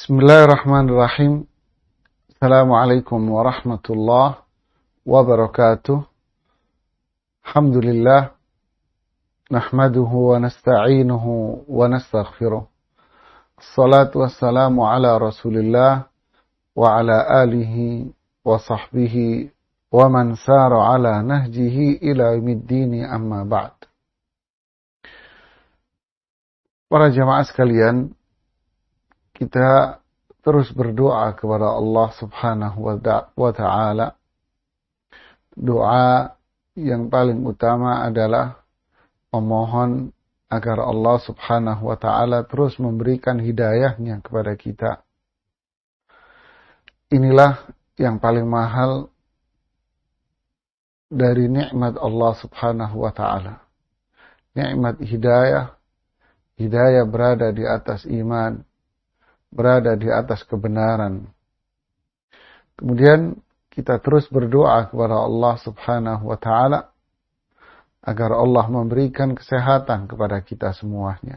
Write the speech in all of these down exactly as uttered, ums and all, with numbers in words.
Bismillahirrahmanirrahim. Assalamualaikum warahmatullahi wabarakatuh. Alhamdulillah. Nahmaduhu wa nasta'inuhu wa nastaghfiruh. Assalatu wassalamu ala rasulillah wa ala alihi wa sahbihi wa man sara ala nahjihi ila yaumiddini amma ba'd. Para jamaah sekalian, kita terus berdoa kepada Allah Subhanahu wa Ta'ala. Doa yang paling utama adalah memohon agar Allah Subhanahu wa Ta'ala terus memberikan hidayahnya kepada kita. Inilah yang paling mahal dari nikmat Allah Subhanahu wa Ta'ala. Nikmat hidayah. Hidayah berada di atas iman, berada di atas kebenaran. Kemudian kita terus berdoa kepada Allah Subhanahu wa Ta'ala agar Allah memberikan kesehatan kepada kita semuanya.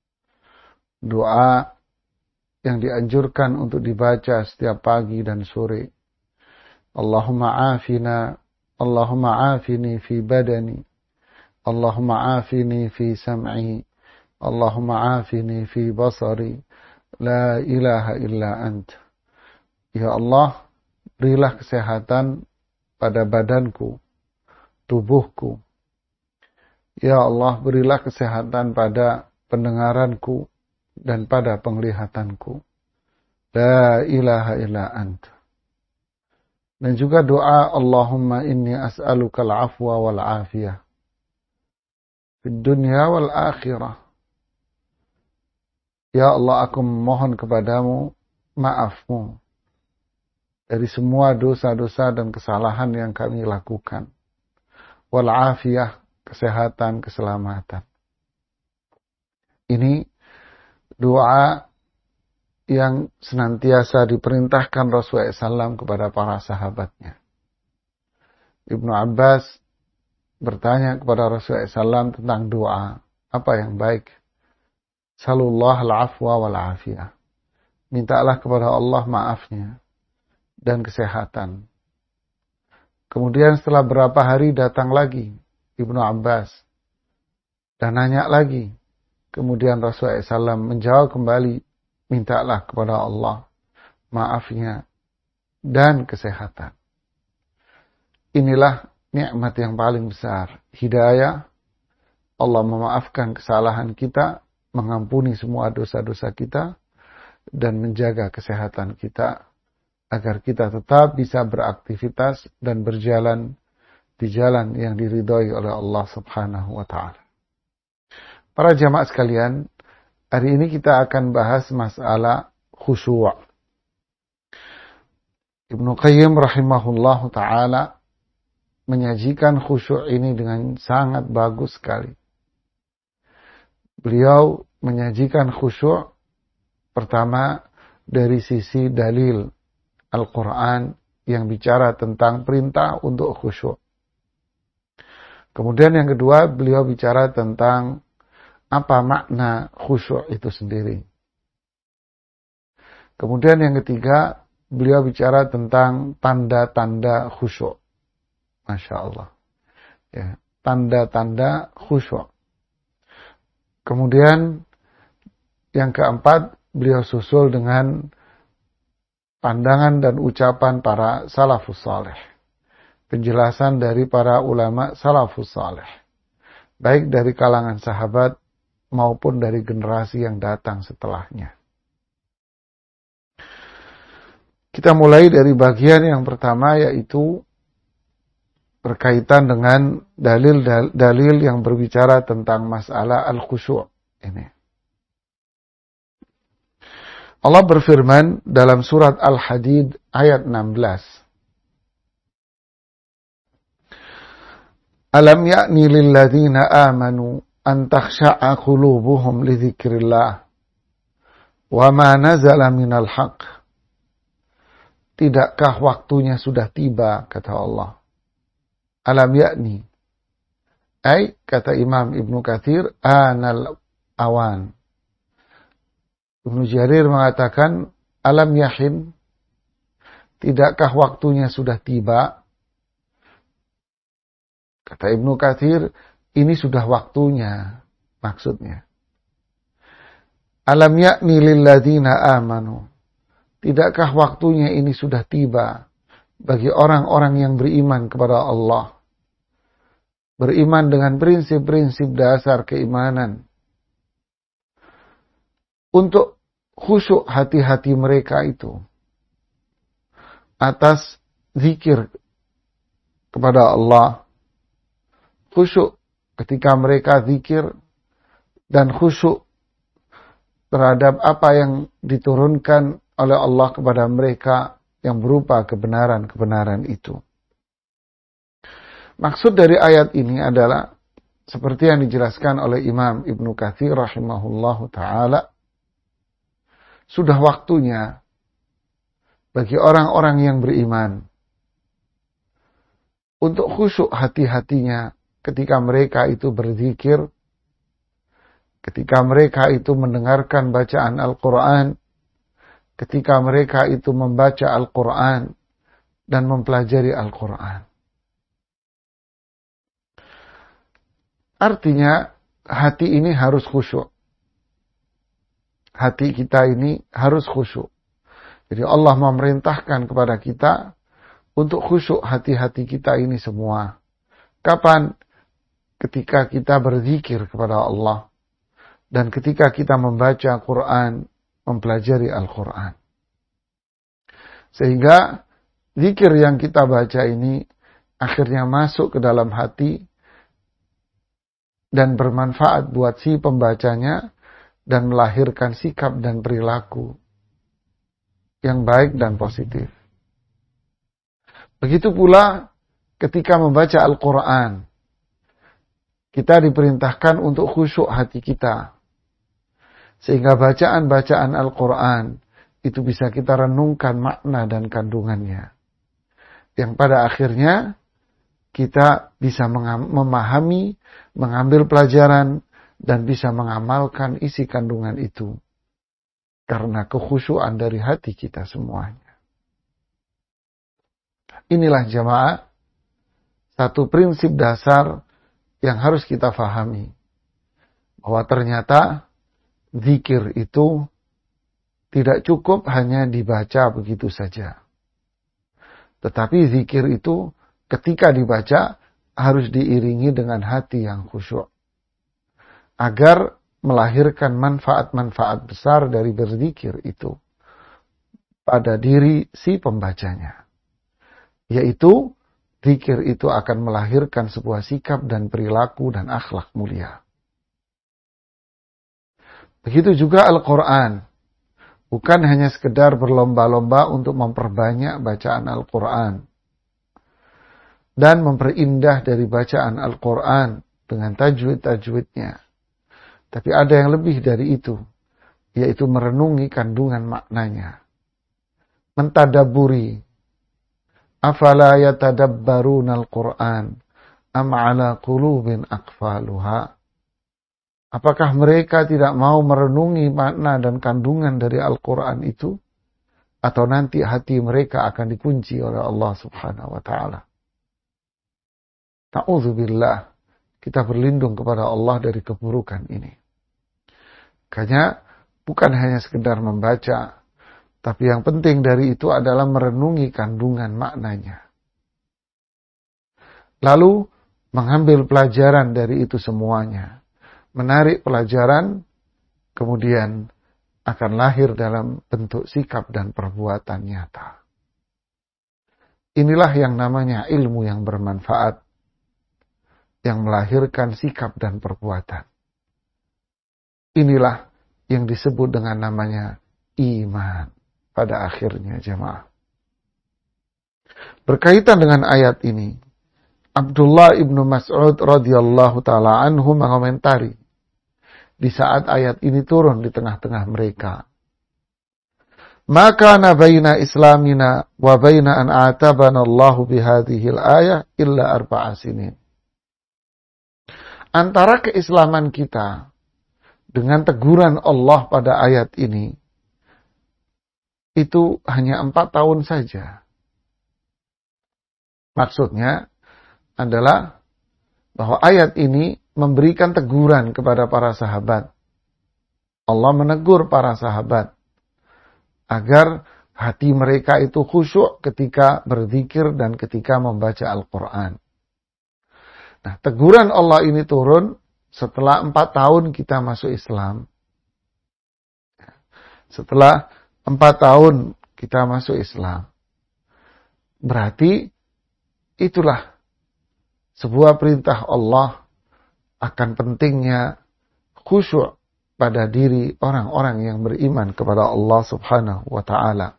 Doa yang dianjurkan untuk dibaca setiap pagi dan sore. Allahumma afina, Allahumma afini fi badani, Allahumma afini fi sam'i, Allahumma afini fi basari, la ilaha illa ant. Ya Allah, berilah kesehatan pada badanku, tubuhku. Ya Allah, berilah kesehatan pada pendengaranku dan pada penglihatanku. La ilaha illa ant. Dan juga doa Allahumma inni as'aluka al-afwa wal-afiyah fid dunya wal akhirah. Ya Allah, aku memohon kepadamu maafmu dari semua dosa-dosa dan kesalahan yang kami lakukan. Wal-afiyah, kesehatan, keselamatan. Ini doa yang senantiasa diperintahkan Rasulullah shallallahu alaihi wasallam kepada para sahabatnya. Ibnu Abbas bertanya kepada Rasulullah shallallahu alaihi wasallam tentang doa. Apa yang baik? Salullah al-afwa wal-afiyah. Mintalah kepada Allah maafnya dan kesehatan. Kemudian setelah berapa hari datang lagi Ibnu Abbas dan nanya lagi. Kemudian Rasulullah shallallahu alaihi wasallam menjawab kembali, mintalah kepada Allah maafnya dan kesehatan. Inilah nikmat yang paling besar. Hidayah, Allah memaafkan kesalahan kita, mengampuni semua dosa-dosa kita, dan menjaga kesehatan kita, agar kita tetap bisa beraktivitas dan berjalan di jalan yang diridhoi oleh Allah Subhanahu wa Ta'ala. Para jamaah sekalian, hari ini kita akan bahas masalah khusyuk. Ibnu Qayyim rahimahullahu ta'ala menyajikan khusyuk ini dengan sangat bagus sekali. Beliau menyajikan khusyuk pertama dari sisi dalil Al-Quran yang bicara tentang perintah untuk khusyuk. Kemudian yang kedua, beliau bicara tentang apa makna khusyuk itu sendiri. Kemudian yang ketiga, beliau bicara tentang tanda-tanda khusyuk. Masya Allah. Ya, tanda-tanda khusyuk. Kemudian yang keempat, beliau susul dengan pandangan dan ucapan para salafus saleh. Penjelasan dari para ulama salafus saleh. Baik dari kalangan sahabat maupun dari generasi yang datang setelahnya. Kita mulai dari bagian yang pertama, yaitu berkaitan dengan dalil-dalil yang berbicara tentang masalah al-khusyuk ini. Allah berfirman dalam surat Al-Hadid ayat enam belas. Alam ya'ni lilladzina amanu an takhsha'a qulubuhum li dzikrillah wa ma nazala minal haqq. Tidakkah waktunya sudah tiba, kata Allah. Alam ya'ni. Ay, kata Imam Ibnu Katsir, anal awan. Ibnu Jarir mengatakan Alam yahin, tidakkah waktunya sudah tiba? Kata Ibnu Katsir, ini sudah waktunya, maksudnya. Alam yakni lilladzina amanu, tidakkah waktunya ini sudah tiba bagi orang-orang yang beriman kepada Allah, beriman dengan prinsip-prinsip dasar keimanan, untuk khusyuk hati-hati mereka itu atas zikir kepada Allah, khusyuk ketika mereka zikir, dan khusyuk terhadap apa yang diturunkan oleh Allah kepada mereka yang berupa kebenaran-kebenaran itu. Maksud dari ayat ini adalah seperti yang dijelaskan oleh Imam Ibnu Katsir rahimahullahu ta'ala, sudah waktunya bagi orang-orang yang beriman untuk khusyuk hati-hatinya ketika mereka itu berzikir, ketika mereka itu mendengarkan bacaan Al-Quran, ketika mereka itu membaca Al-Quran dan mempelajari Al-Quran. Artinya hati ini harus khusyuk. Hati kita ini harus khusyuk. Jadi Allah memerintahkan kepada kita untuk khusyuk hati-hati kita ini semua. Kapan? Ketika kita berzikir kepada Allah. Dan ketika kita membaca Quran, mempelajari Al-Quran. Sehingga zikir yang kita baca ini akhirnya masuk ke dalam hati dan bermanfaat buat si pembacanya, dan melahirkan sikap dan perilaku yang baik dan positif. Begitu pula ketika membaca Al-Quran, kita diperintahkan untuk khusyuk hati kita. Sehingga bacaan-bacaan Al-Quran itu bisa kita renungkan makna dan kandungannya. Yang pada akhirnya kita bisa memahami, mengambil pelajaran, dan bisa mengamalkan isi kandungan itu. Karena kekhusyuan dari hati kita semuanya. Inilah jamaah, satu prinsip dasar yang harus kita fahami. Bahwa ternyata zikir itu tidak cukup hanya dibaca begitu saja. Tetapi zikir itu ketika dibaca harus diiringi dengan hati yang khusyuk. Agar melahirkan manfaat-manfaat besar dari berzikir itu pada diri si pembacanya. Yaitu, zikir itu akan melahirkan sebuah sikap dan perilaku dan akhlak mulia. Begitu juga Al-Quran. Bukan hanya sekedar berlomba-lomba untuk memperbanyak bacaan Al-Quran. Dan memperindah dari bacaan Al-Quran dengan tajwid-tajwidnya. Tapi ada yang lebih dari itu, yaitu merenungi kandungan maknanya. Mentadaburi. Afala yatadabbaruna al-Qur'an am ala qulubin aqfaluha. Apakah mereka tidak mau merenungi makna dan kandungan dari Al-Quran itu? Atau nanti hati mereka akan dikunci oleh Allah subhanahu wa ta'ala. Na'udzubillah. Kita berlindung kepada Allah dari keburukan ini. Makanya bukan hanya sekedar membaca, tapi yang penting dari itu adalah merenungi kandungan maknanya. Lalu mengambil pelajaran dari itu semuanya. Menarik pelajaran, kemudian akan lahir dalam bentuk sikap dan perbuatan nyata. Inilah yang namanya ilmu yang bermanfaat, yang melahirkan sikap dan perbuatan. Inilah yang disebut dengan namanya iman pada akhirnya jemaah. Berkaitan dengan ayat ini, Abdullah ibnu Mas'ud radhiyallahu taala anhu mengomentari di saat ayat ini turun di tengah-tengah mereka. Maka nabaina islamina wa baina an atabana Allahu bihadhil ayah illa arba'a sinin. Antara keislaman kita dengan teguran Allah pada ayat ini itu hanya empat tahun saja. Maksudnya adalah bahwa ayat ini memberikan teguran kepada para sahabat. Allah menegur para sahabat agar hati mereka itu khusyuk ketika berzikir dan ketika membaca Al-Quran. Nah, teguran Allah ini turun setelah empat tahun kita masuk Islam. Setelah empat tahun kita masuk Islam. Berarti itulah sebuah perintah Allah akan pentingnya khusyuk pada diri orang-orang yang beriman kepada Allah Subhanahu wa ta'ala.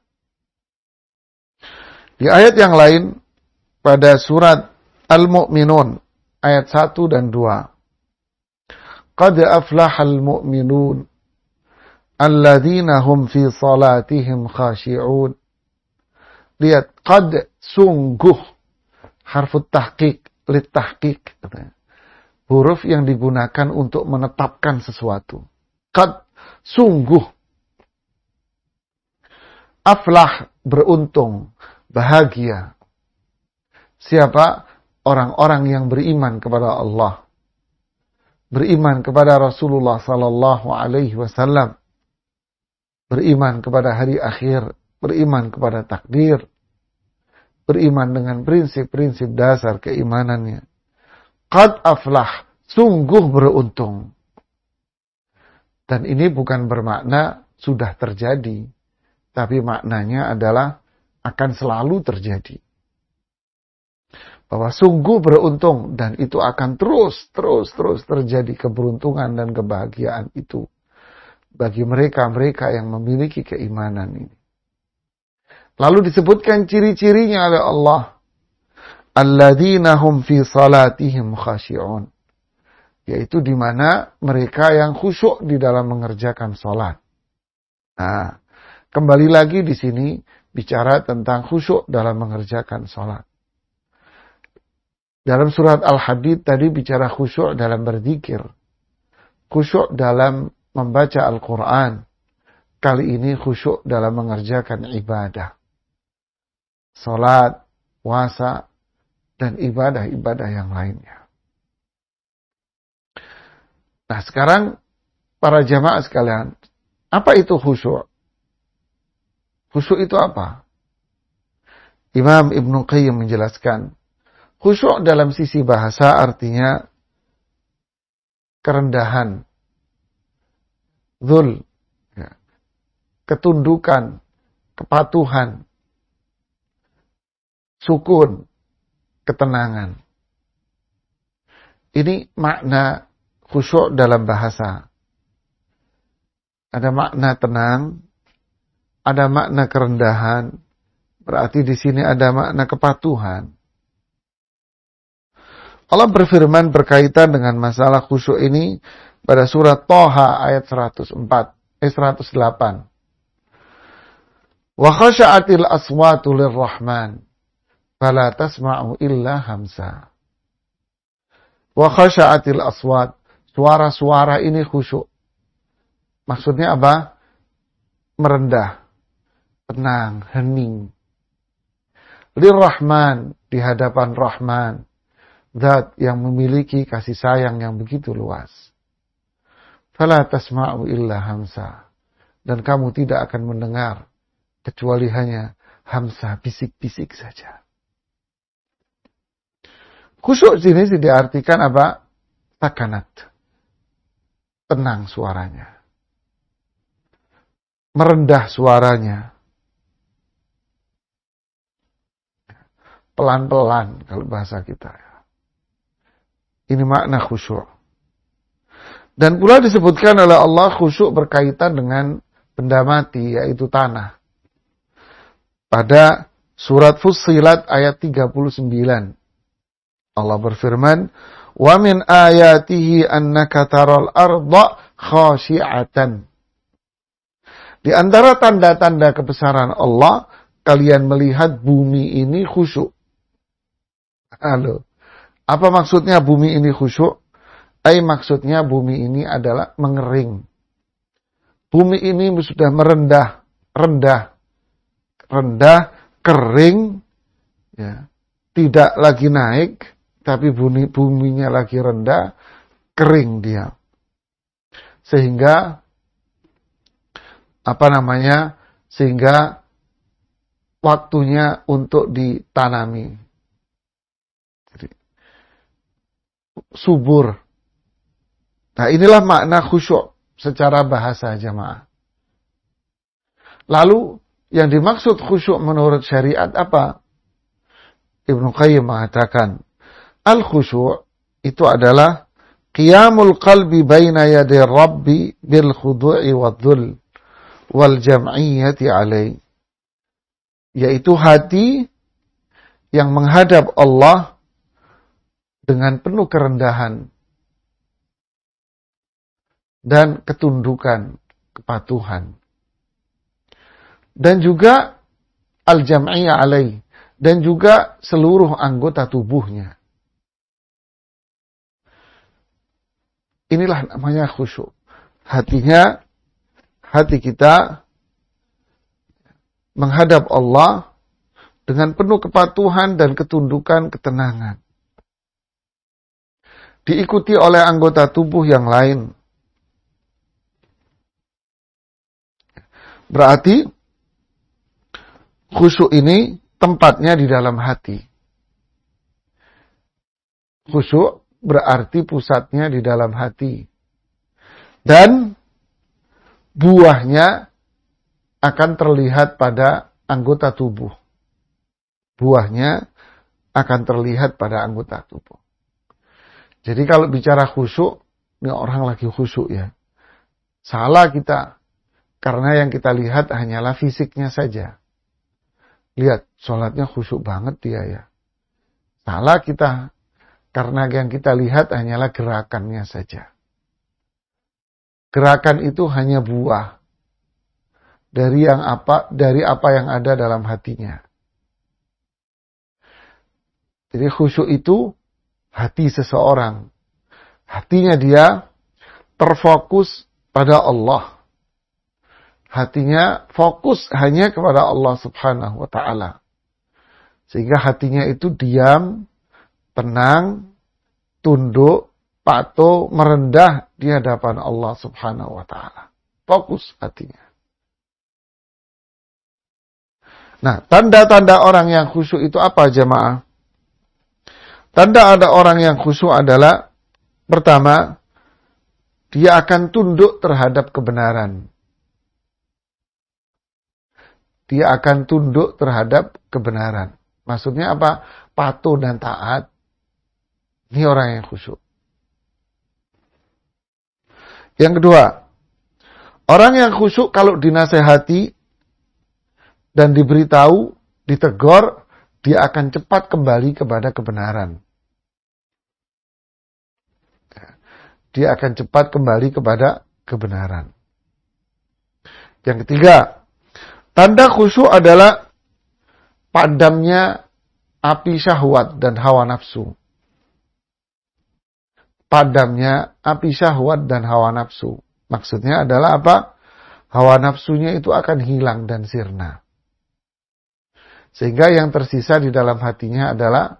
Di ayat yang lain, pada surat Al-Mu'minun, ayat satu dan dua. Qad aflahal mu'minun, alladzina hum fi salatihim khashi'un. Lihat, qad, sungguh, harfut tahqiq, lit tahqiq. Huruf yang digunakan untuk menetapkan sesuatu. Qad, sungguh. Aflah, beruntung, bahagia. Siapa? Orang-orang yang beriman kepada Allah. Beriman kepada Rasulullah sallallahu alaihi wasallam. Beriman kepada hari akhir. Beriman kepada takdir. Beriman dengan prinsip-prinsip dasar keimanannya. Qad aflah, sungguh beruntung. Dan ini bukan bermakna sudah terjadi. Tapi maknanya adalah akan selalu terjadi. Bahwa sungguh beruntung dan itu akan terus, terus, terus terjadi keberuntungan dan kebahagiaan itu. Bagi mereka-mereka yang memiliki keimanan ini. Lalu disebutkan ciri-cirinya oleh Allah. Alladzina hum fi salatihim khashi'un. Yaitu di mana mereka yang khusyuk di dalam mengerjakan salat. Nah, kembali lagi di sini bicara tentang khusyuk dalam mengerjakan salat. Dalam surat Al-Hadid tadi bicara khusyuk dalam berzikir. Khusyuk dalam membaca Al-Quran. Kali ini khusyuk dalam mengerjakan ibadah. Salat, puasa, dan ibadah-ibadah yang lainnya. Nah, sekarang para jamaah sekalian, apa itu khusyuk? Khusyuk itu apa? Imam Ibnu Qayyim menjelaskan, khusyuk dalam sisi bahasa artinya kerendahan, dzul, ya, ketundukan, kepatuhan, sukun, ketenangan. Ini makna khusyuk dalam bahasa. Ada makna tenang, ada makna kerendahan, berarti di sini ada makna kepatuhan. Allah berfirman berkaitan dengan masalah khusyuk ini pada surat Thaha ayat seratus empat, eh seratus delapan. Wa khasha'atil aswatu lirrahman fala tasma'u illa hamsa. Wa khasha'atil aswat, suara-suara ini khusyuk. Maksudnya apa? Merendah, tenang, hening. Lirrahman, di hadapan Rahman. Zat yang memiliki kasih sayang yang begitu luas. Fala tasma'u illa hamsa. Dan kamu tidak akan mendengar kecuali hanya hamsa, bisik-bisik saja. Khusyuk sini diartikan apa? Sakanat. Tenang suaranya. Merendah suaranya. Pelan-pelan kalau bahasa kita. Ini makna khusyuk. Dan pula disebutkan oleh Allah khusyuk berkaitan dengan benda mati, yaitu tanah. Pada surat Fussilat ayat tiga puluh sembilan. Allah berfirman, "Wa min ayatihi annaka taral arda khashi'atan." Di antara tanda-tanda kebesaran Allah, kalian melihat bumi ini khusyuk. Halo. Apa maksudnya bumi ini khusyuk? Ay, maksudnya bumi ini adalah mengering. Bumi ini sudah merendah, rendah, rendah, kering, ya, tidak lagi naik, tapi bumi, buminya lagi rendah, kering dia. Sehingga, apa namanya, sehingga waktunya untuk ditanami. Jadi, subur. Nah, inilah makna khusyuk secara bahasa jamaah. Lalu, yang dimaksud khusyuk menurut syariat apa? Ibnu Qayyim mengatakan, al-khusyuk itu adalah qiyamul qalbi baina yaday Rabbi bil khudu'i wad-dhul wal jam'iyyati alaih. Yaitu hati yang menghadap Allah dengan penuh kerendahan dan ketundukan, kepatuhan. Dan juga al-jam'iyyah alaih, dan juga seluruh anggota tubuhnya. Inilah namanya khusyuk. Hatinya, hati kita menghadap Allah dengan penuh kepatuhan dan ketundukan, ketenangan. Diikuti oleh anggota tubuh yang lain. Berarti khusyuk ini tempatnya di dalam hati. Khusyuk berarti pusatnya di dalam hati. Dan buahnya akan terlihat pada anggota tubuh. Buahnya akan terlihat pada anggota tubuh. Jadi kalau bicara khusyuk, ini orang lagi khusyuk ya. Salah kita. Karena yang kita lihat hanyalah fisiknya saja. Lihat, sholatnya khusyuk banget dia ya. Salah kita. Karena yang kita lihat hanyalah gerakannya saja. Gerakan itu hanya buah. Dari yang apa, dari apa yang ada dalam hatinya. Jadi khusyuk itu hati seseorang. Hatinya dia terfokus pada Allah. Hatinya fokus hanya kepada Allah Subhanahu wa Ta'ala. Sehingga hatinya itu diam, tenang, tunduk, patuh, merendah di hadapan Allah Subhanahu wa Ta'ala. Fokus hatinya. Nah, tanda-tanda orang yang khusyuk itu apa jemaah? Tanda ada orang yang khusyuk adalah, pertama, dia akan tunduk terhadap kebenaran. Dia akan tunduk terhadap kebenaran. Maksudnya apa? Patuh dan taat. Ini orang yang khusyuk. Yang kedua, orang yang khusyuk kalau dinasehati dan diberitahu, ditegur, dia akan cepat kembali kepada kebenaran. Dia akan cepat kembali kepada kebenaran. Yang ketiga, tanda khusyuk adalah padamnya api syahwat dan hawa nafsu. Padamnya api syahwat dan hawa nafsu. Maksudnya adalah apa? Hawa nafsunya itu akan hilang dan sirna. Sehingga yang tersisa di dalam hatinya adalah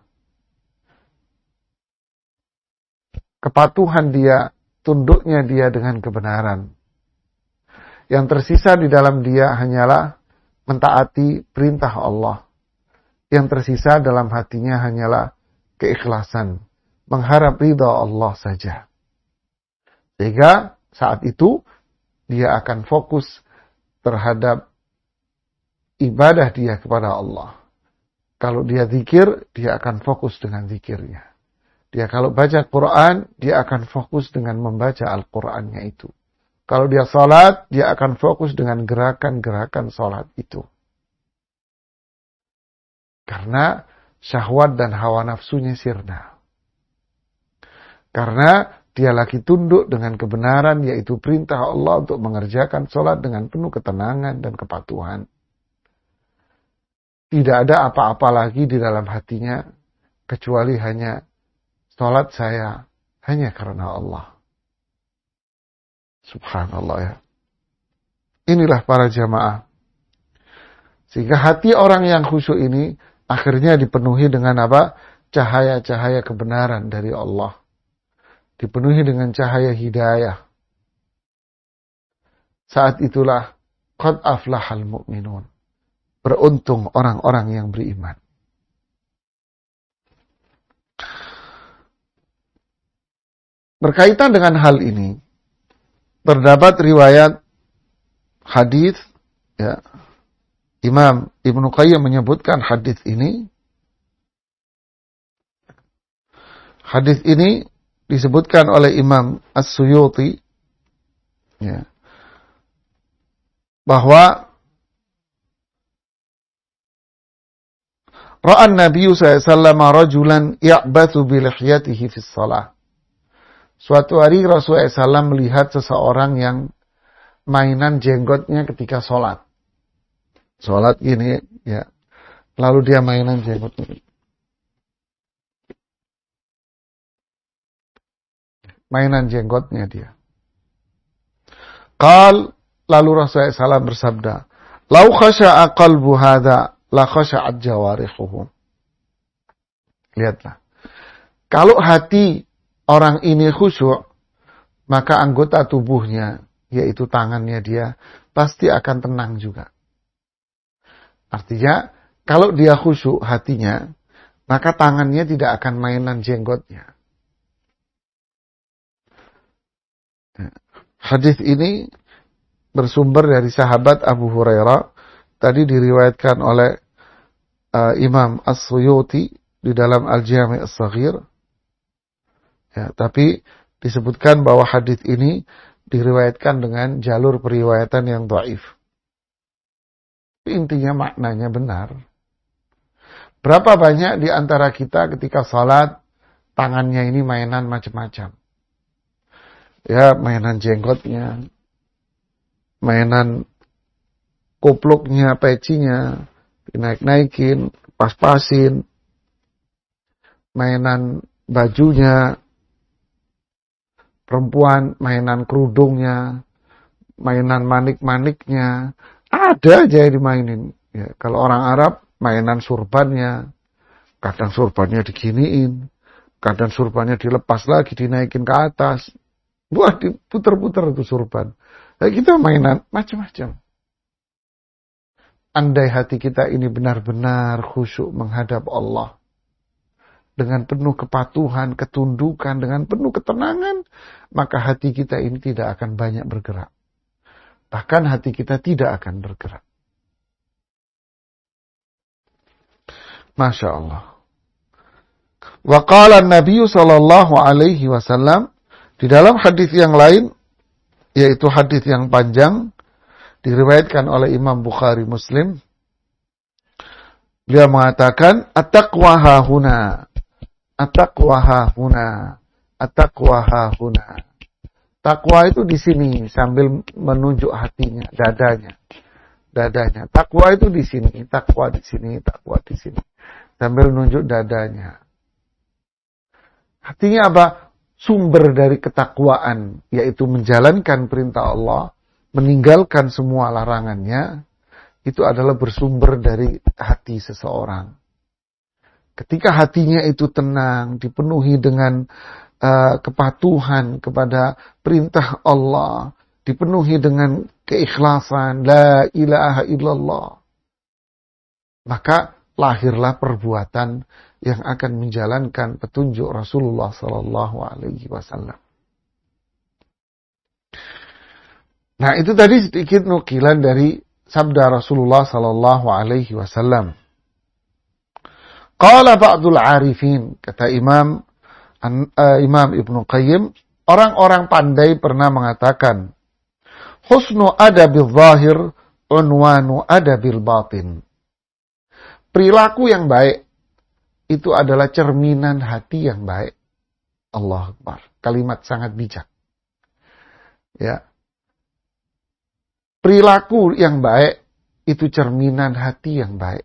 kepatuhan dia, tunduknya dia dengan kebenaran. Yang tersisa di dalam dia hanyalah mentaati perintah Allah. Yang tersisa dalam hatinya hanyalah keikhlasan, mengharap ridha Allah saja. Sehingga saat itu dia akan fokus terhadap ibadah dia kepada Allah. Kalau dia zikir, dia akan fokus dengan zikirnya. Dia kalau baca Quran, dia akan fokus dengan membaca Al-Qurannya itu. Kalau dia salat, dia akan fokus dengan gerakan-gerakan salat itu. Karena syahwat dan hawa nafsunya sirna. Karena dia lagi tunduk dengan kebenaran, yaitu perintah Allah untuk mengerjakan salat dengan penuh ketenangan dan kepatuhan. Tidak ada apa-apa lagi di dalam hatinya, kecuali hanya salat saya hanya karena Allah. Subhanallah ya. Inilah para jamaah. Sehingga hati orang yang khusyuk ini akhirnya dipenuhi dengan apa? Cahaya-cahaya kebenaran dari Allah. Dipenuhi dengan cahaya hidayah. Saat itulah qad aflahal mu'minun. Beruntung orang-orang yang beriman. Berkaitan dengan hal ini, terdapat riwayat hadis, ya, Imam Ibnu Qayyim menyebutkan hadis ini. Hadis ini disebutkan oleh Imam As-Suyuti, ya, bahwa Ra'an Nabi sallallahu alaihi wasallam rajulan ya'bathu bi lihyatihi fi shalah. Suatu hari Rasulullah sallallahu alaihi wasallam melihat seseorang yang mainan jenggotnya ketika sholat. Sholat gini, ya. Lalu dia mainan jenggotnya. Mainan jenggotnya dia. Qal, lalu Rasulullah sallallahu alaihi wasallam bersabda, "Lau khasha'a qalbu hadha, la khasha'at jawarihuhu." Lihatlah. Kalau hati orang ini khusyuk, maka anggota tubuhnya, yaitu tangannya dia, pasti akan tenang juga. Artinya, kalau dia khusyuk hatinya, maka tangannya tidak akan mainan jenggotnya. Hadis ini bersumber dari sahabat Abu Hurairah. Tadi diriwayatkan oleh uh, Imam As-Suyuti di dalam Al-Jami' As-Saghir. Ya, tapi disebutkan bahwa hadis ini diriwayatkan dengan jalur periwayatan yang dhaif. Intinya maknanya benar. Berapa banyak di antara kita ketika salat tangannya ini mainan macam-macam. Ya, mainan jenggotnya, mainan kupluknya, pecinya, dinaik-naikin, pas-pasin, mainan bajunya, perempuan mainan kerudungnya, mainan manik-maniknya, ada aja yang dimainin. Ya, kalau orang Arab, mainan surbannya, kadang surbannya diginiin, kadang surbannya dilepas lagi, dinaikin ke atas. Wah, diputer-puter itu surban. Nah, kita mainan macam-macam. Andai hati kita ini benar-benar khusyuk menghadap Allah, dengan penuh kepatuhan, ketundukan, dengan penuh ketenangan, maka hati kita ini tidak akan banyak bergerak. Bahkan hati kita tidak akan bergerak. Masya Allah. Wa qala Nabi sallallahu alaihi wasallam, di dalam hadis yang lain, yaitu hadis yang panjang, diriwayatkan oleh Imam Bukhari Muslim, beliau mengatakan, at-taqwa hahuna, at-taqwa hahuna, at-taqwa hahuna. Takwa itu di sini sambil menunjuk hatinya, dadanya, dadanya. Takwa itu di sini, takwa di sini, takwa di sini, sambil menunjuk dadanya. Artinya apa? Sumber dari ketakwaan, yaitu menjalankan perintah Allah, meninggalkan semua larangannya, itu adalah bersumber dari hati seseorang. Ketika hatinya itu tenang, dipenuhi dengan Uh, kepatuhan kepada perintah Allah, dipenuhi dengan keikhlasan, la ilaha illallah, maka lahirlah perbuatan yang akan menjalankan petunjuk Rasulullah sallallahu alaihi wasallam. Nah, itu tadi sedikit nukilan dari sabda Rasulullah sallallahu alaihi wasallam. Qala ba'dul arifin, kata Imam Imam Ibnu Qayyim, orang-orang pandai pernah mengatakan, husnu adabil zahir, unwanu adabil batin. Perilaku yang baik itu adalah cerminan hati yang baik. Allahu Akbar. Kalimat sangat bijak. Ya. Perilaku yang baik itu cerminan hati yang baik.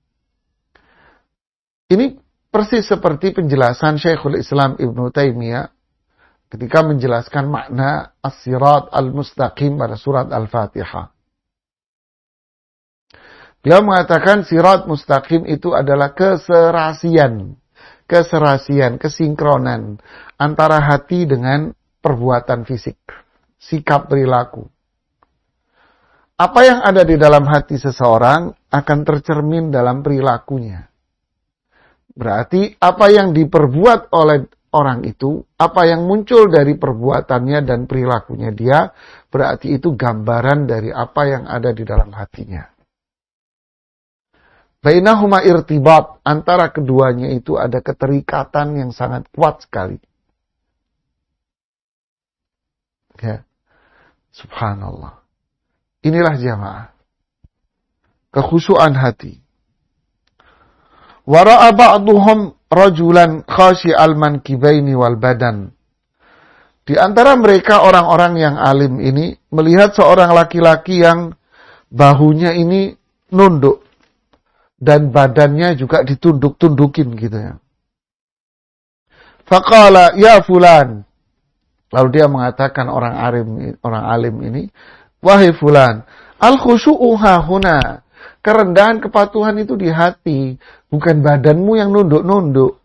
Ini persis seperti penjelasan Syekhul Islam Ibnu Taimiyah ketika menjelaskan makna as-sirat al-mustaqim pada surat Al-Fatihah. Beliau mengatakan sirat mustaqim itu adalah keserasian, keserasian, kesinkronan antara hati dengan perbuatan fisik, sikap perilaku. Apa yang ada di dalam hati seseorang akan tercermin dalam perilakunya. Berarti apa yang diperbuat oleh orang itu, apa yang muncul dari perbuatannya dan perilakunya dia, berarti itu gambaran dari apa yang ada di dalam hatinya. Bainahuma irtibat, antara keduanya itu ada keterikatan yang sangat kuat sekali. Ya. Subhanallah. Inilah jamaah. Kekhusyuan hati. Wara'a ba'duhum rajulan khashi'al mankibaini wal badan. Di antara mereka orang-orang yang alim ini melihat seorang laki-laki yang bahunya ini nunduk dan badannya juga ditunduk-tundukin gitu ya. Faqala ya fulan. Lalu dia mengatakan orang alim orang alim ini, wahai fulan, al khusyu'u hahuna. Kerendahan kepatuhan itu di hati, bukan badanmu yang nunduk-nunduk.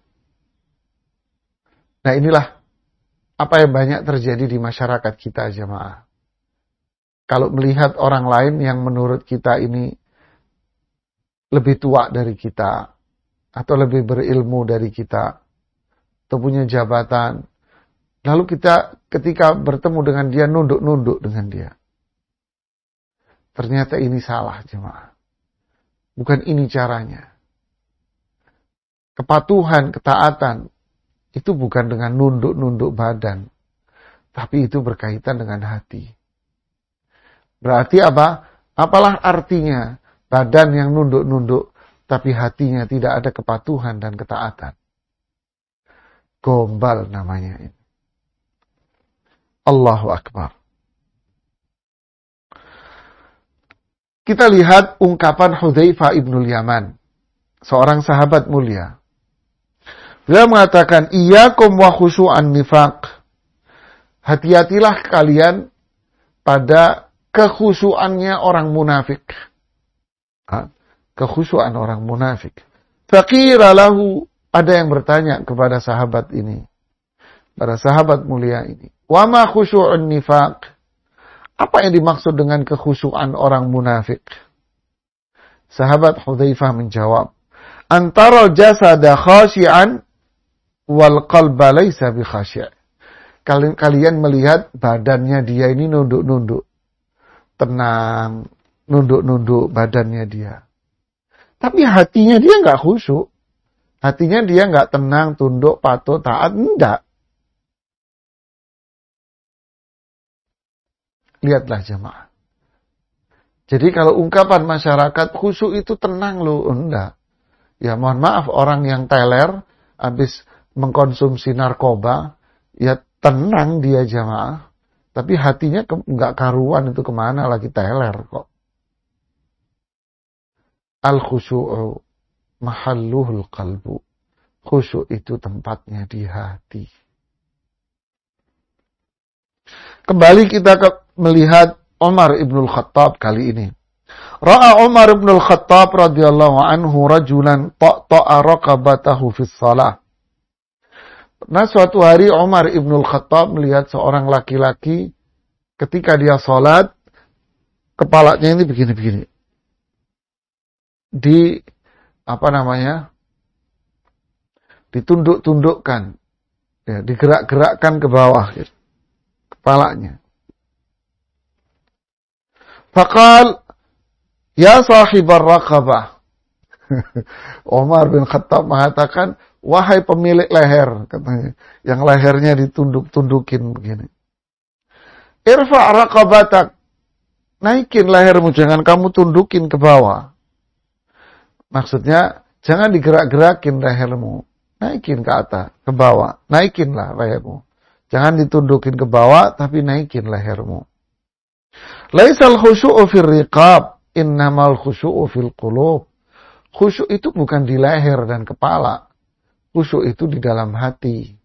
Nah inilah apa yang banyak terjadi di masyarakat kita jemaah. Kalau melihat orang lain yang menurut kita ini lebih tua dari kita, atau lebih berilmu dari kita, atau punya jabatan, lalu kita ketika bertemu dengan dia, nunduk-nunduk dengan dia. Ternyata ini salah jemaah. Bukan ini caranya. Kepatuhan, ketaatan, itu bukan dengan nunduk-nunduk badan. Tapi itu berkaitan dengan hati. Berarti apa? Apalah artinya badan yang nunduk-nunduk, tapi hatinya tidak ada kepatuhan dan ketaatan. Gombal namanya ini. Allahu Akbar. Kita lihat ungkapan Hudzaifah ibnul Yaman, seorang sahabat mulia. Beliau mengatakan, iyyakum wa khusyu'an nifaq. Hati-hatilah kalian pada kekhusyuannya orang munafik. Ha? Kekhusyuan orang munafik. Faqila lahu, ada yang bertanya kepada sahabat ini, pada sahabat mulia ini, wa ma khusyu'un nifaq? Apa yang dimaksud dengan kekhusyuan orang munafik? Sahabat Hudzaifah menjawab, antara jasada khashi'an wal qalba laysa bi khashi'. Kalian melihat badannya dia ini nunduk-nunduk. Tenang, nunduk-nunduk badannya dia. Tapi hatinya dia enggak khusyuk. Hatinya dia enggak tenang, tunduk, patuh, taat, enggak. Lihatlah jemaah. Jadi kalau ungkapan masyarakat khusyuk itu tenang loh, enggak. Ya mohon maaf, orang yang teler habis mengkonsumsi narkoba, ya tenang dia jemaah. Tapi hatinya ke, enggak karuan itu kemana lagi teler kok. Al khusyu'u mahalluhul qalbu. Khusyuk itu tempatnya di hati. Kembali kita ke, melihat Umar ibnul Khattab kali ini. Ra'a Umar ibnul Khattab radhiyallahu anhu rajulan ta'ta'a raqabatahu fis shalah. Nah suatu hari Umar ibnul Khattab melihat seorang laki-laki ketika dia sholat, kepalanya ini begini-begini. Di, apa namanya, ditunduk-tundukkan, ya, digerak-gerakkan ke bawah, gitu, kepalanya. Faqal, ya sahibar raqabah. Umar bin Khattab mengatakan, wahai pemilik leher, katanya, yang lehernya ditunduk-tundukin begini. Irfa' raqabatak, naikin lehermu, jangan kamu tundukin ke bawah. Maksudnya, jangan digerak-gerakin lehermu, naikin ke atas, ke bawah, naikinlah lehermu. Jangan ditundukin ke bawah, tapi naikin lehermu. Laisal khusyu'u fil riqab, innamal khusyu'u fil qulub. Khusyuk itu bukan di leher dan kepala. Khusyuk itu di dalam hati.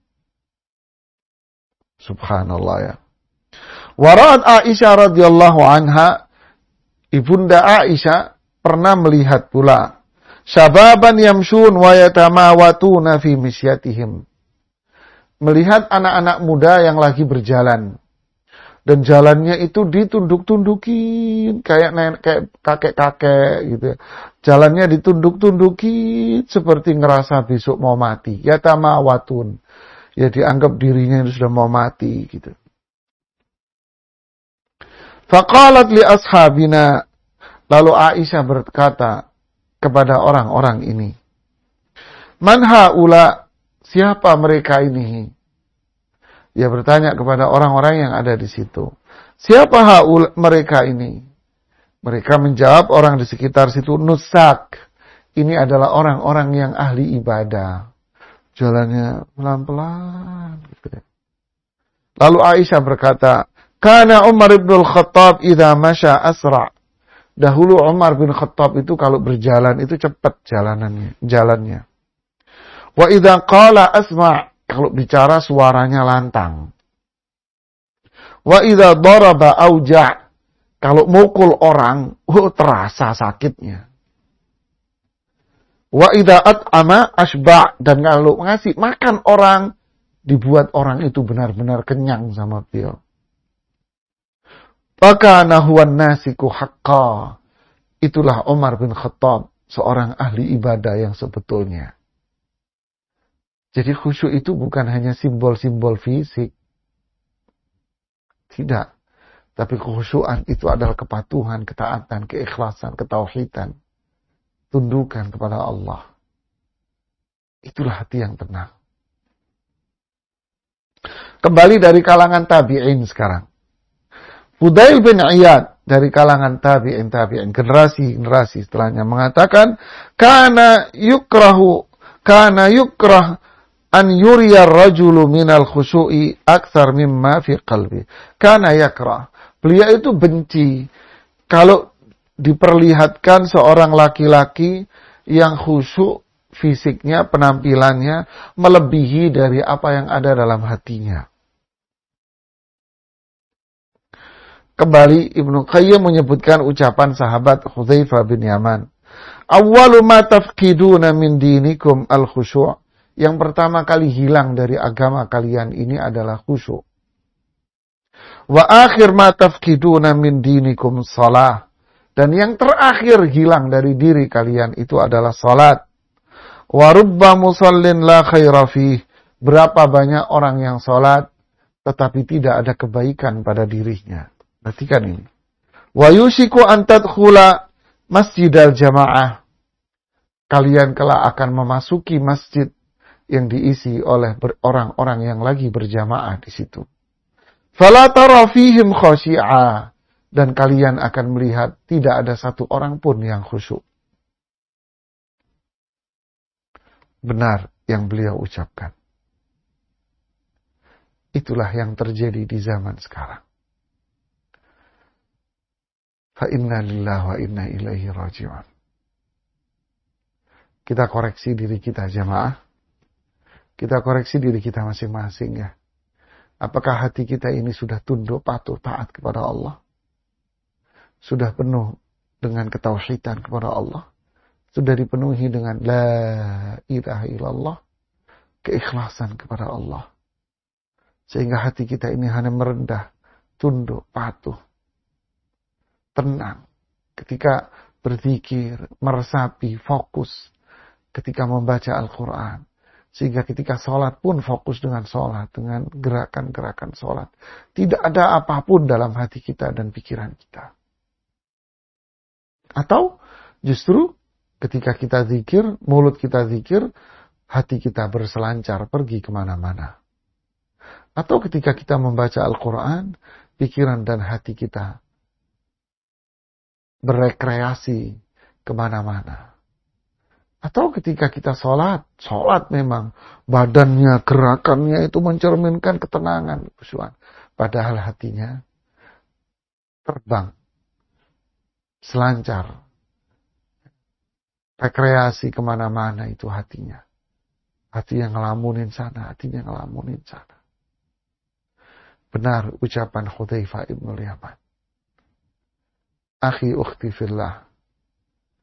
Subhanallah ya. Wara'at Aisyah radhiyallahu anha, ibunda Aisyah pernah melihat pula syababan yamshun wa yatamawatuna fi misyatihim. Melihat anak-anak muda yang lagi berjalan. Dan jalannya itu ditunduk-tundukin kayak nenek, kayak kakek-kakek gitu. Jalannya ditunduk-tundukin seperti ngerasa besok mau mati. Yatamawatun. Ya dianggap dirinya itu sudah mau mati gitu. Faqalat li ashabina, lalu Aisyah berkata kepada orang-orang ini, man haula, siapa mereka ini? Dia bertanya kepada orang-orang yang ada di situ, siapa haula mereka ini? Mereka menjawab orang di sekitar situ, nusak, ini adalah orang-orang yang ahli ibadah. Jalannya pelan-pelan gitu. Lalu Aisyah berkata, kana Umar bin Khattab idza masya asra. Dahulu Umar bin Khattab itu kalau berjalan itu cepat jalanannya, jalannya. Wa idza qala asma', kalau bicara suaranya lantang. Wa idza daraba auja', kalau mukul orang, oh terasa sakitnya. Wa idza at'ama asba', dan kalau ngasih makan orang, dibuat orang itu benar-benar kenyang sama beliau. Fakana huwan nasiku haqqa. Itulah Umar bin Khattab, seorang ahli ibadah yang sebetulnya. Jadi khusyuk itu bukan hanya simbol-simbol fisik. Tidak. Tapi khusyuan itu adalah kepatuhan, ketaatan, keikhlasan, ketauhidan. Tundukan kepada Allah. Itulah hati yang tenang. Kembali dari kalangan tabi'in sekarang. Fudail bin Iyad dari kalangan tabi'in tabi'in generasi-generasi setelahnya mengatakan kana yukrahu kana yukrah an yuriya ar-rajulu minal khusyu'i aktsar mimma fi qalbi. Kana yakrah. Beliau itu benci kalau diperlihatkan seorang laki-laki yang khusyuk fisiknya, penampilannya melebihi dari apa yang ada dalam hatinya. Kembali Ibnu Qayyim menyebutkan ucapan sahabat Hudzaifah bin Yaman. Awwalu ma tafqiduna min dinikum al-khusyu'. Yang pertama kali hilang dari agama kalian ini adalah khusyuk. Wa akhir ma tafqiduna min dinikum shalah. Dan yang terakhir hilang dari diri kalian itu adalah salat. Wa rubba musallin la khaira fih. Berapa banyak orang yang salat tetapi tidak ada kebaikan pada dirinya. Perhatikan ini. Wa yushiku an tadkhula masjidal jamaah. Kalian kelak akan memasuki masjid yang diisi oleh orang-orang yang lagi berjamaah di situ. Fala tara fihim khashi'a, dan kalian akan melihat tidak ada satu orang pun yang khusyuk. Benar yang beliau ucapkan. Itulah yang terjadi di zaman sekarang. Fa inna lillahi wa inna ilaihi raji'un. Kita koreksi diri kita jamaah. Kita koreksi diri kita masing-masing ya. Apakah hati kita ini sudah tunduk, patuh, taat kepada Allah? Sudah penuh dengan ketauhidan kepada Allah? Sudah dipenuhi dengan la ilaha illallah? Keikhlasan kepada Allah. Sehingga hati kita ini hanya merendah, tunduk, patuh, tenang. Ketika berzikir, meresapi, fokus. Ketika membaca Al-Quran. Sehingga ketika sholat pun fokus dengan sholat. Dengan gerakan-gerakan sholat. Tidak ada apapun dalam hati kita dan pikiran kita. Atau justru ketika kita zikir, mulut kita zikir, hati kita berselancar pergi kemana-mana. Atau ketika kita membaca Al-Quran, pikiran dan hati kita berekreasi kemana-mana. Atau ketika kita sholat, sholat memang badannya, gerakannya itu mencerminkan ketenangan, khusyuan. Padahal hatinya terbang, selancar, rekreasi kemana-mana itu hatinya. Hati yang ngelamunin sana, hatinya ngelamunin sana. Benar ucapan Hudzaifah ibn Yaman. Akhi ukhti fillah.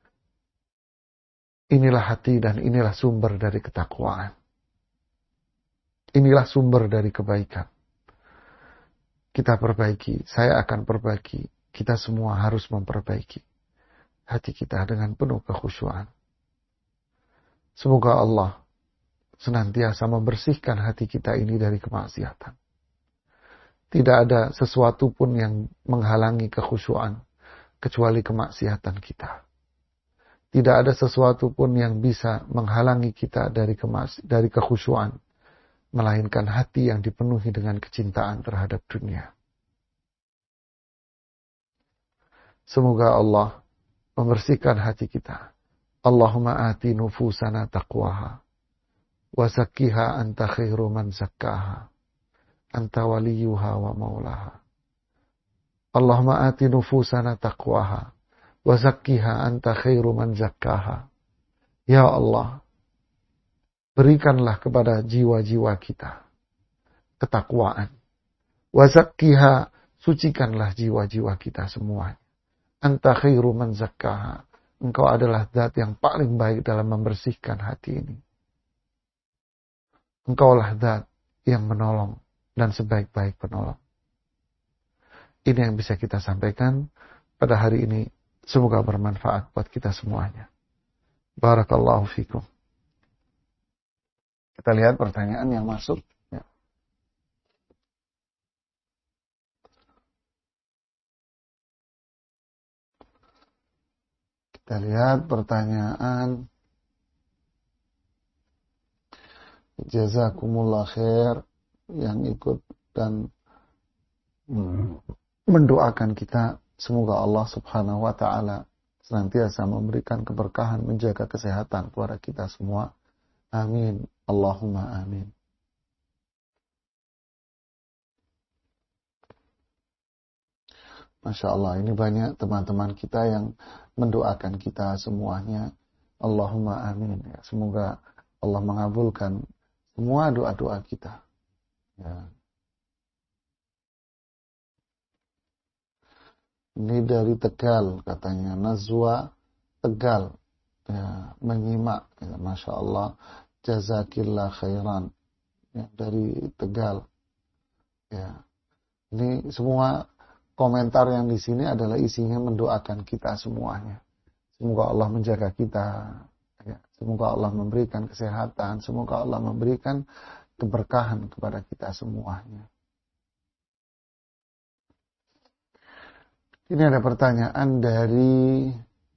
Inilah hati dan inilah sumber dari ketakwaan. Inilah sumber dari kebaikan. Kita perbaiki, saya akan perbaiki. Kita semua harus memperbaiki hati kita dengan penuh kekhusyuan. Semoga Allah senantiasa membersihkan hati kita ini dari kemaksiatan. Tidak ada sesuatu pun yang menghalangi kekhusyuan kecuali kemaksiatan kita. Tidak ada sesuatu pun yang bisa menghalangi kita dari kemas dari kekhusyuan, melainkan hati yang dipenuhi dengan kecintaan terhadap dunia. Semoga Allah membersihkan hati kita. Allahumma ati nufusana taqwaha wa zakkiha anta khairu man zakkaha anta waliyuha wa maulaha. Allahumma ati nufusana taqwaha wa zakkiha anta khairu man zakkaha. Ya Allah, berikanlah kepada jiwa-jiwa kita ketakwaan. Wa zakkiha, sucikanlah jiwa-jiwa kita semuanya. Anta khairu man zakkaha. Engkau adalah zat yang paling baik dalam membersihkan hati ini. Engkaulah zat yang menolong dan sebaik-baik penolong. Ini yang bisa kita sampaikan pada hari ini. Semoga bermanfaat buat kita semuanya. Barakallahu fikum. Kita lihat pertanyaan yang masuk. Ya. Kita lihat pertanyaan. Jazakumullah khair yang ikut dan mendoakan kita. Semoga Allah subhanahu wa ta'ala senantiasa memberikan keberkahan, menjaga kesehatan kepada kita semua. Amin. Allahumma amin. Masya Allah, ini banyak teman-teman kita yang mendoakan kita semuanya. Allahumma amin. Ya, semoga Allah mengabulkan semua doa-doa kita. Ya. Ini dari Tegal katanya, Nazwa Tegal. Ya, menyimak. Ya, Masya Allah. Jazakillah khairan. Ya, dari Tegal. Ya. Ini semua komentar yang di sini adalah isinya mendoakan kita semuanya. Semoga Allah menjaga kita. Ya, semoga Allah memberikan kesehatan. Semoga Allah memberikan keberkahan kepada kita semuanya. Ini ada pertanyaan dari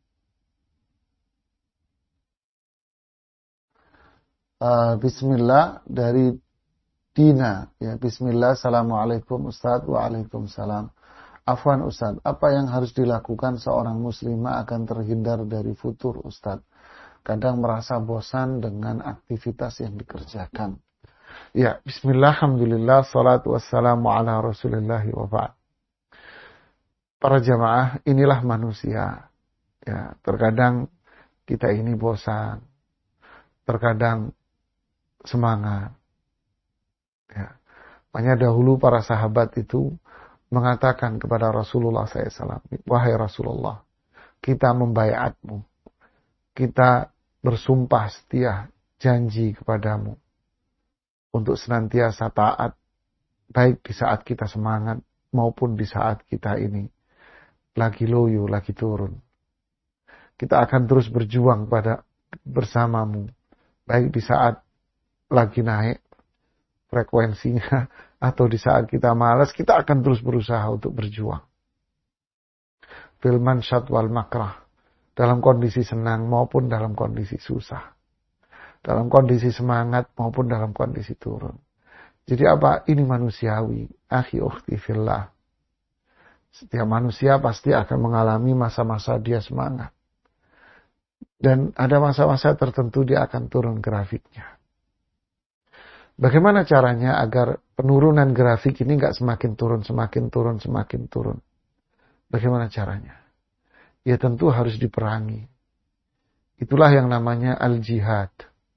uh, Bismillah dari Dina. Ya, Bismillah, Assalamualaikum Ustaz. Waalaikumsalam. Afwan Ustaz, apa yang harus dilakukan seorang muslimah akan terhindar dari futur Ustaz? Kadang merasa bosan dengan aktivitas yang dikerjakan. Ya, Bismillah, Alhamdulillah, salatu wassalamu ala Rasulillahi wa ba'd. Para jamaah, inilah manusia. Ya, terkadang kita ini bosan, terkadang semangat. Ya. Makanya dahulu para sahabat itu mengatakan kepada Rasulullah shallallahu alaihi wasallam, wahai Rasulullah, kita membaiatmu, kita bersumpah setia, janji kepadamu untuk senantiasa taat, baik di saat kita semangat maupun di saat kita ini lagi loyo, lagi turun. Kita akan terus berjuang pada bersamamu, baik di saat lagi naik frekuensinya atau di saat kita malas, kita akan terus berusaha untuk berjuang. Fil mansyat wal makrah, dalam kondisi senang maupun dalam kondisi susah, dalam kondisi semangat maupun dalam kondisi turun. Jadi apa? Ini manusiawi, akhi ukhti fillah. Setiap manusia pasti akan mengalami masa-masa dia semangat. Dan ada masa-masa tertentu dia akan turun grafiknya. Bagaimana caranya agar penurunan grafik ini nggak semakin turun, semakin turun, semakin turun? Bagaimana caranya? Ya tentu harus diperangi. Itulah yang namanya al-jihad.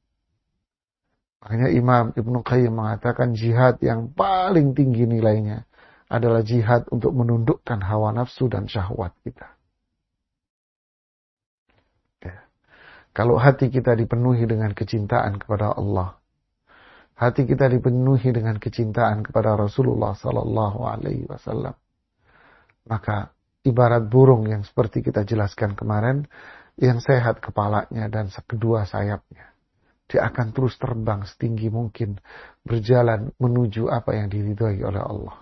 Makanya Imam Ibnu Qayyim mengatakan jihad yang paling tinggi nilainya adalah jihad untuk menundukkan hawa nafsu dan syahwat kita. Ya. Kalau hati kita dipenuhi dengan kecintaan kepada Allah, hati kita dipenuhi dengan kecintaan kepada Rasulullah sallallahu alaihi wasallam, maka ibarat burung yang seperti kita jelaskan kemarin, yang sehat kepalanya dan kedua sayapnya, dia akan terus terbang setinggi mungkin, berjalan menuju apa yang diridhoi oleh Allah.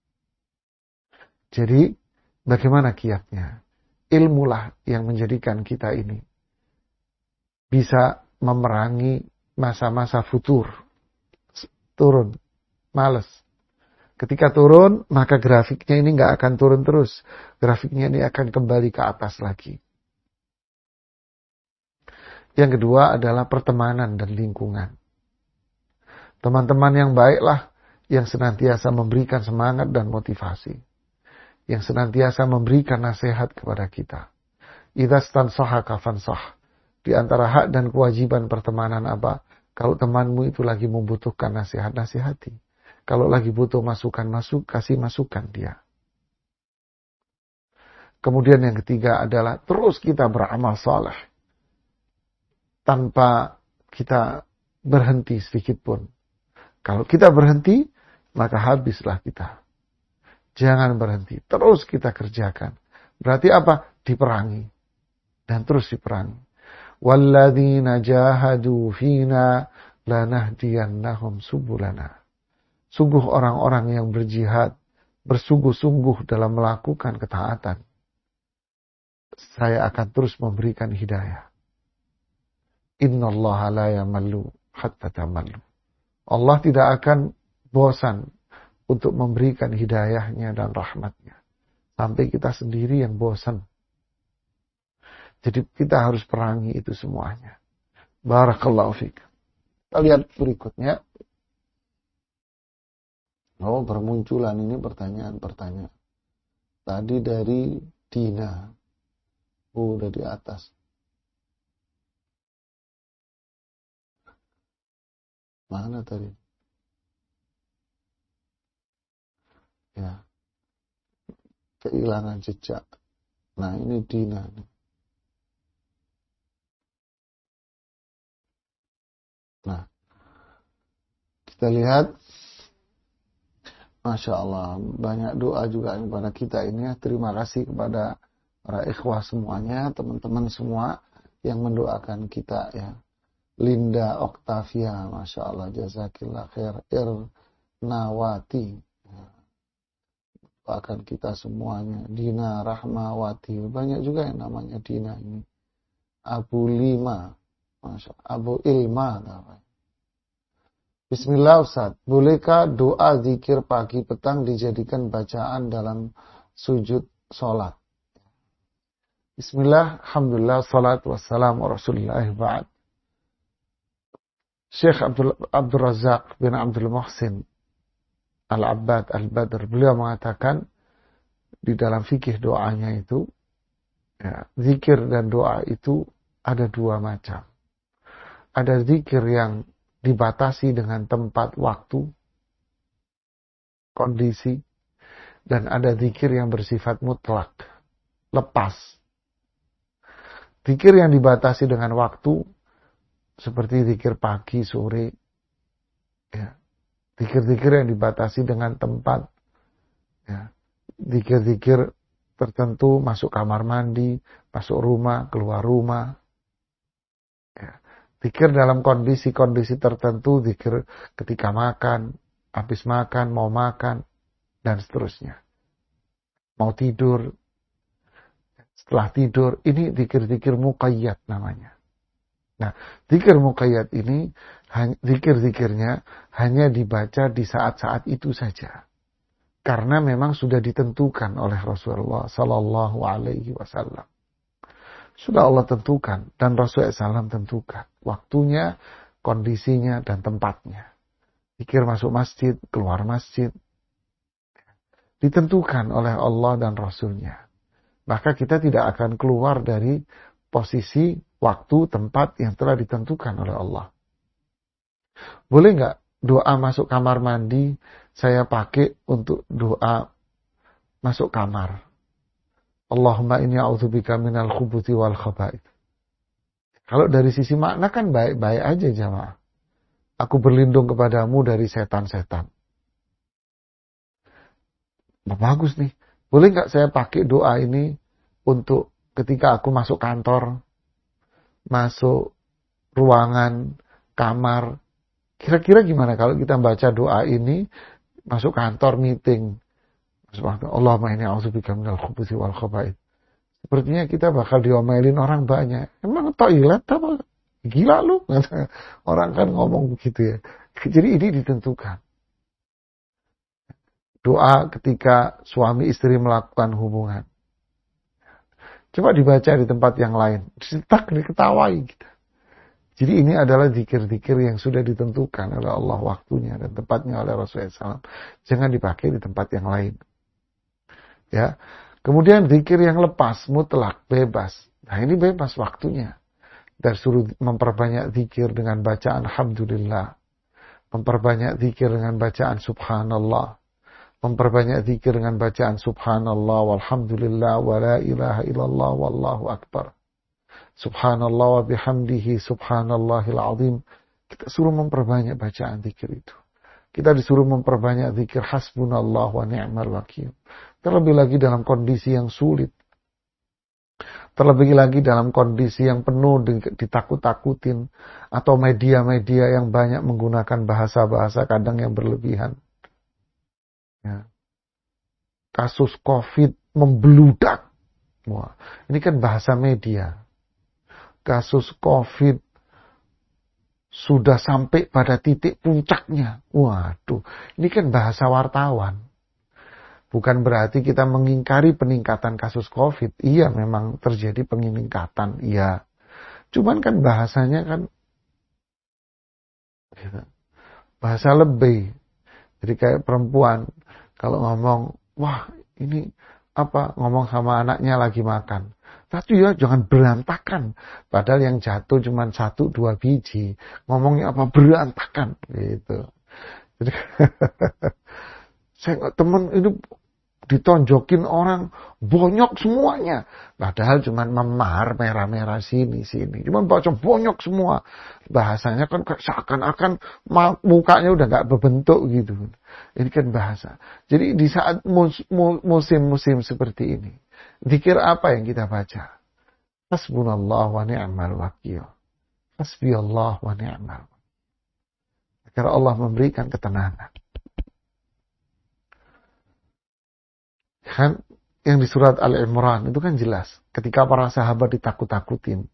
Jadi, bagaimana kiatnya? Ilmulah yang menjadikan kita ini bisa memerangi masa-masa futur. Turun, males. Ketika turun, maka grafiknya ini nggak akan turun terus. Grafiknya ini akan kembali ke atas lagi. Yang kedua adalah pertemanan dan lingkungan. Teman-teman yang baiklah yang senantiasa memberikan semangat dan motivasi. Yang senantiasa memberikan nasihat kepada kita. Idza stansahaka fansah. Di antara hak dan kewajiban pertemanan apa? Kalau temanmu itu lagi membutuhkan nasihat, nasihati. Kalau lagi butuh masukan, masuk, kasih masukan dia. Kemudian yang ketiga adalah terus kita beramal saleh. Tanpa kita berhenti sedikit pun. Kalau kita berhenti, maka habislah kita. Jangan berhenti. Terus kita kerjakan. Berarti apa? Diperangi. Dan terus diperangi. Walladzina jahadu fina lanahdiyannahum subulana. Sungguh orang-orang yang berjihad, bersungguh-sungguh dalam melakukan ketaatan, saya akan terus memberikan hidayah. Innallaha la yamallu hatta tamallu. Allah tidak akan bosan untuk memberikan hidayahnya dan rahmatnya. Sampai kita sendiri yang bosan. Jadi kita harus perangi itu semuanya. Barakallahu fiik. Kita lihat berikutnya. Oh, bermunculan ini pertanyaan-pertanyaan. Tadi dari Dina. Oh, udah di atas. Mana tadi? Ya. Kehilangan jejak. Nah, ini Dina nih. Nah, kita lihat, Masya Allah, banyak doa juga kepada kita ini. Terima kasih kepada para ikhwah semuanya, teman-teman semua yang mendoakan kita ya. Linda Oktavia, Masya Allah, jazakillah khair, Irnawati, ya. Doakan kita semuanya. Dina Rahmawati, banyak juga yang namanya Dina ini. Abu Lima, Masya Allah. Abu Ilma namanya. Bismillah Ustaz, bolehkah doa zikir pagi petang dijadikan bacaan dalam sujud sholat? Bismillah, alhamdulillah, salatu wassalamu rasulillah ba'd. Syekh Abdul, Abdul Razak bin Abdul Muhsin Al-Abbad Al-Badr, beliau mengatakan di dalam fikih doanya itu, ya, zikir dan doa itu ada dua macam. Ada zikir yang dibatasi dengan tempat, waktu, kondisi, dan ada zikir yang bersifat mutlak, lepas. Zikir yang dibatasi dengan waktu, seperti zikir pagi, sore, ya. Zikir-zikir yang dibatasi dengan tempat, ya. Zikir-zikir tertentu, masuk kamar mandi, masuk rumah, keluar rumah, ya. Zikir dalam kondisi-kondisi tertentu, zikir ketika makan, habis makan, mau makan, dan seterusnya. Mau tidur, setelah tidur, ini zikir-zikir muqayyad namanya. Nah, zikir muqayyad ini, zikir-zikirnya hanya dibaca di saat-saat itu saja. Karena memang sudah ditentukan oleh Rasulullah Sallallahu Alaihi Wasallam. Sudah Allah tentukan dan Rasulullah shallallahu alaihi wasallam tentukan waktunya, kondisinya, dan tempatnya. Zikir masuk masjid, keluar masjid, ditentukan oleh Allah dan Rasulnya. Maka kita tidak akan keluar dari posisi, waktu, tempat yang telah ditentukan oleh Allah. Boleh nggak doa masuk kamar mandi saya pakai untuk doa masuk kamar? Allahumma inni a'udzubika minal khubuthi wal khaba'ith. Kalau dari sisi makna kan baik-baik aja jamaah. Aku berlindung kepadamu dari setan-setan. Nah, bagus nih. Boleh nggak saya pakai doa ini untuk ketika aku masuk kantor, masuk ruangan, kamar. Kira-kira gimana kalau kita baca doa ini, masuk kantor, meeting. Allahumma inni a'udzubika minal khubuthi wal khaba'ith. Sepertinya kita bakal diomelin orang banyak. Emang toilet apa? Gila lu. Orang kan ngomong begitu ya. Jadi ini ditentukan. Doa ketika suami istri melakukan hubungan. Coba dibaca di tempat yang lain. Tak diketawai kita. Jadi ini adalah zikir-zikir yang sudah ditentukan oleh Allah waktunya dan tempatnya oleh Rasulullah shallallahu alaihi wasallam. Jangan dipakai di tempat yang lain. Ya. Kemudian zikir yang lepas, mutlak, bebas. Nah ini bebas waktunya. Dan suruh memperbanyak zikir dengan bacaan Alhamdulillah. Memperbanyak zikir dengan bacaan Subhanallah. Memperbanyak zikir dengan bacaan Subhanallah walhamdulillah wa la ilaha illallah wallahu akbar. Subhanallah wa bihamdihi subhanallahil azim. Kita suruh memperbanyak bacaan zikir itu. Kita disuruh memperbanyak zikir hasbunallah wa ni'mal wakil. Terlebih lagi dalam kondisi yang sulit. Terlebih lagi dalam kondisi yang penuh ditakut-takutin. Atau media-media yang banyak menggunakan bahasa-bahasa kadang yang berlebihan. Ya. Kasus COVID membludak. Wah, ini kan bahasa media. Kasus COVID sudah sampai pada titik puncaknya. Waduh, ini kan bahasa wartawan. Bukan berarti kita mengingkari peningkatan kasus COVID. Iya, memang terjadi peningkatan. Iya. Cuman kan bahasanya kan bahasa lebih. Jadi kayak perempuan kalau ngomong, wah ini apa, ngomong sama anaknya lagi makan. Tapi ya jangan berantakan. Padahal yang jatuh cuma satu dua biji. Ngomongnya apa berantakan gitu. Jadi saya teman ini ditonjokin orang bonyok semuanya. Padahal cuma memar merah-merah sini sini. Cuma baca bonyok semua. Bahasanya kan seakan-akan mukanya udah nggak berbentuk gitu. Ini kan bahasa. Jadi di saat musim-musim seperti ini, zikir apa yang kita baca? Hasbunallah wa ni'mal wakil. Hasbiyallah wa ni'mal. Agar Allah memberikan ketenangan. Kan yang di surat Al-Imran itu kan jelas. Ketika para sahabat ditakut-takutin.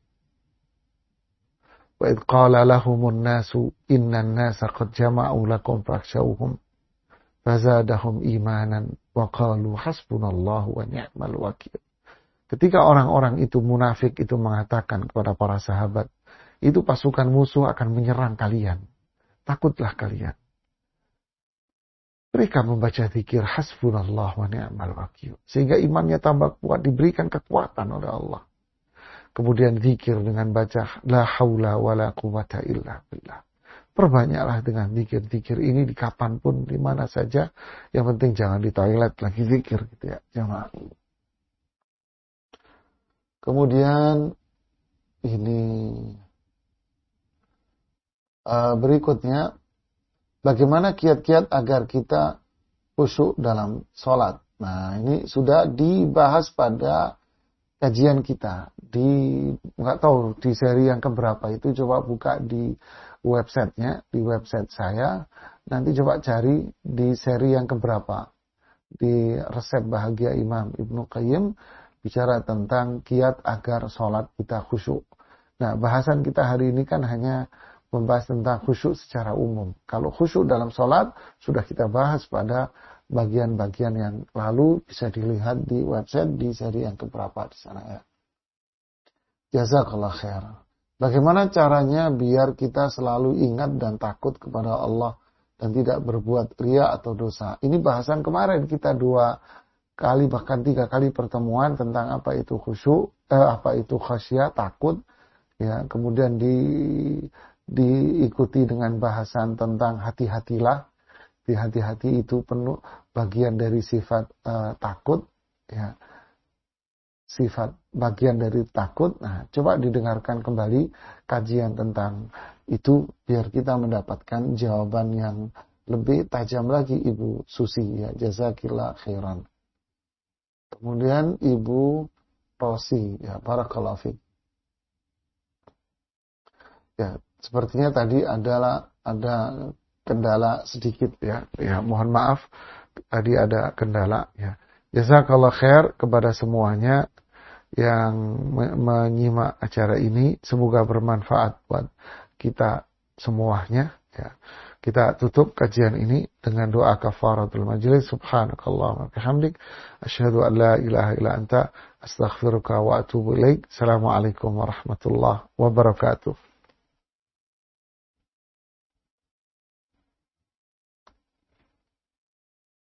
Wa idh qala lahumun nasu innan nasa qad jama'u lakum fakhshawhum fazadahum imanan wa qalu hasbunallahu wa ni'mal wakil. Ketika orang-orang itu munafik itu mengatakan kepada para sahabat, itu pasukan musuh akan menyerang kalian. Takutlah kalian. Mereka membaca zikir hasbunallah wa ni'mal wakil. Sehingga imannya tambah kuat, diberikan kekuatan oleh Allah. Kemudian zikir dengan baca la haula wa la quwata illa billah. Perbanyaklah dengan zikir-zikir ini di kapanpun, di mana saja. Yang penting jangan di toilet lagi zikir gitu ya, jamaah. Kemudian ini uh, berikutnya, bagaimana kiat-kiat agar kita khusyuk dalam sholat. Nah ini sudah dibahas pada kajian kita di nggak tahu di seri yang keberapa itu, coba buka di websitenya, di website saya, nanti coba cari di seri yang keberapa, di resep bahagia Imam Ibnu Qayyim bicara tentang kiat agar sholat kita khusyuk. Nah bahasan kita hari ini kan hanya membahas tentang khusyuk secara umum. Kalau khusyuk dalam sholat sudah kita bahas pada bagian-bagian yang lalu, bisa dilihat di website di seri yang keberapa di sana ya. Jazakallah khair. Bagaimana caranya biar kita selalu ingat dan takut kepada Allah dan tidak berbuat riya atau dosa? Ini bahasan kemarin kita dua kali bahkan tiga kali pertemuan tentang apa itu khusyuk, eh, apa itu khasyah, takut. Ya, kemudian di diikuti dengan bahasan tentang hati-hatilah. Di hati-hati itu penuh bagian dari sifat uh, takut, ya, sifat bagian dari takut. Nah, coba didengarkan kembali kajian tentang itu biar kita mendapatkan jawaban yang lebih tajam lagi, Ibu Susi, ya, jazakillah khairan. Kemudian Ibu Rosi, ya, barakallahu fiik. Ya, sepertinya tadi adalah ada kendala sedikit, ya. Ya, mohon maaf tadi ada kendala, ya. Jazakallah khair kepada semuanya yang menyimak acara ini, semoga bermanfaat buat kita semuanya, ya. Kita tutup kajian ini dengan doa kafaratul majlis. Subhanakallahumma bihamdik asyhadu an la ilaha illa anta astaghfiruka wa atubu ilaik. Assalamualaikum warahmatullahi wabarakatuh.